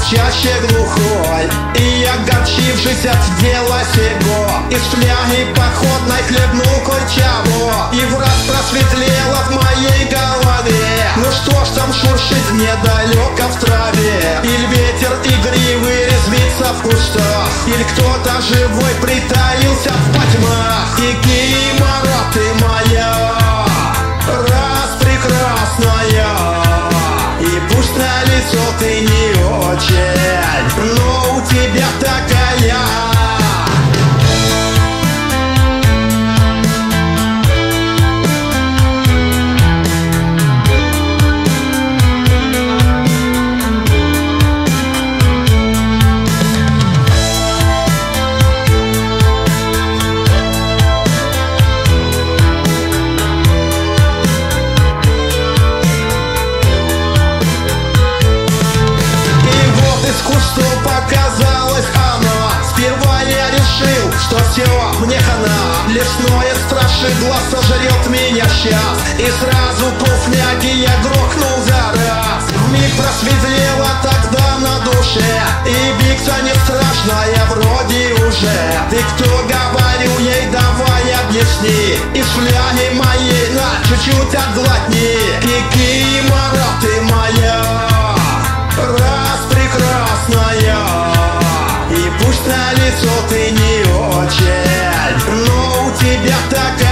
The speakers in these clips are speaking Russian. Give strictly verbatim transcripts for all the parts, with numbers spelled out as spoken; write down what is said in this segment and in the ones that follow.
чаще глухой, и огорчившись от дела сего, из фляги походной хлебнул кое-чего, и враз просветлело в моей голове. Ну что ж там шуршит недалеко в траве, или ветер игривый резвится в кустах, или кто-то живой притаился в потьмах. Кикимора, ты моя, раз прекрасная, и пусть на лицо ты не очень, но у тебя такая. Показалось оно, сперва я решил, что все, мне хана. Лесное страшидло сожрет меня сейчас, и сразу полфляги я грохнул за раз. Вмиг просветлело тогда на душе, и биться не страшно, я вроде уже. Ты кто, говорю ей, давай объясни, из фляги моей на чуть-чуть отглотни. Кикимора, ты моя, раз прекрасная, и пусть на лицо ты не очень, но у тебя такая.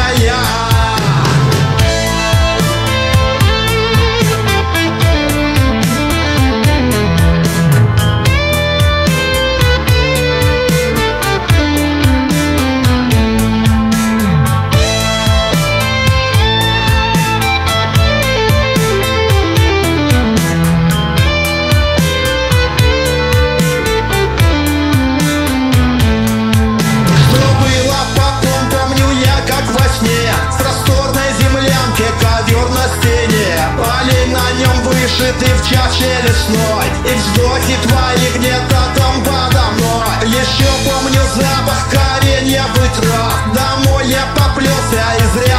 Ты в чаше лесной, и вздохи твои где-то там подо мной. Еще помню запах коренья и трав, домой я поплелся и зря